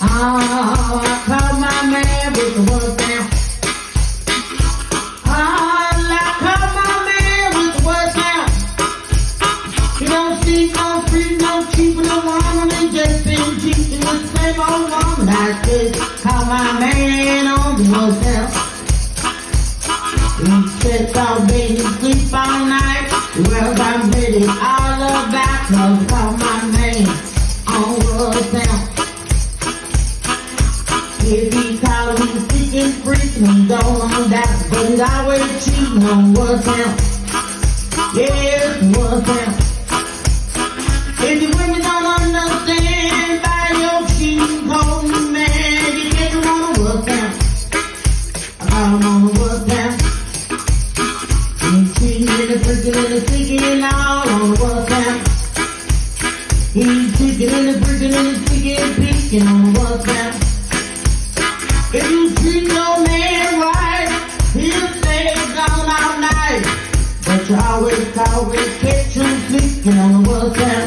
I caught my man with the work down. I caught my man with the work down. He don't see no free, no cheap, no woman. He just been cheating with the same old woman. I said, caught my man on the work down. He said, "I'll be sleep all night." Well, I'm ready all about, 'cause caught my man on the work down. If he called me sick and freaking, he don't want that, but he's always cheating on what's down. Yes, what's down. If the women don't understand by your cheating cold man, you get him on the what's down. I got him on the what's down. He's cheating and the freaking and the sticking and all on the what's down. He's cheating and the freaking and the sticking and picking on the what's down. If you treat your man right, he'll stay gone all night. But you always catch him sleeping on the what's down.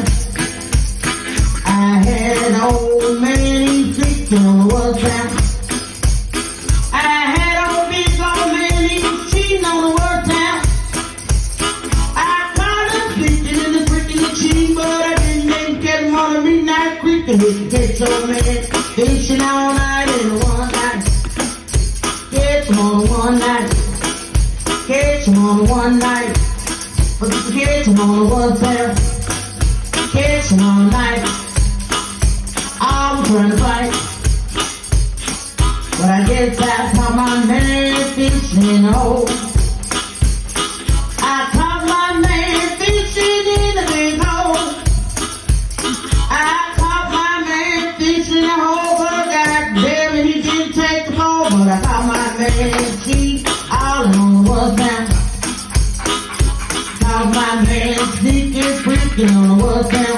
I had an old man, he's sleeping on the what's down. I had old big old man, he's cheating on the what's down. I caught him sleeping in the freaking cheating, but I didn't get him on the midnight creek. And if you catch your man fishing all night in the one night, catch him on one night, catch him on one night, but you can catch him on the what's down, catch him all night. I'm trying to fight, but I guess that's how my man fishing in the hole. I caught my man fishing in the big hole. I caught my man fishing in the hole, but goddamn it, he didn't take the ball. But I caught my man cheat all on the what's down. Caught my man sneaking, freaking on the what's down.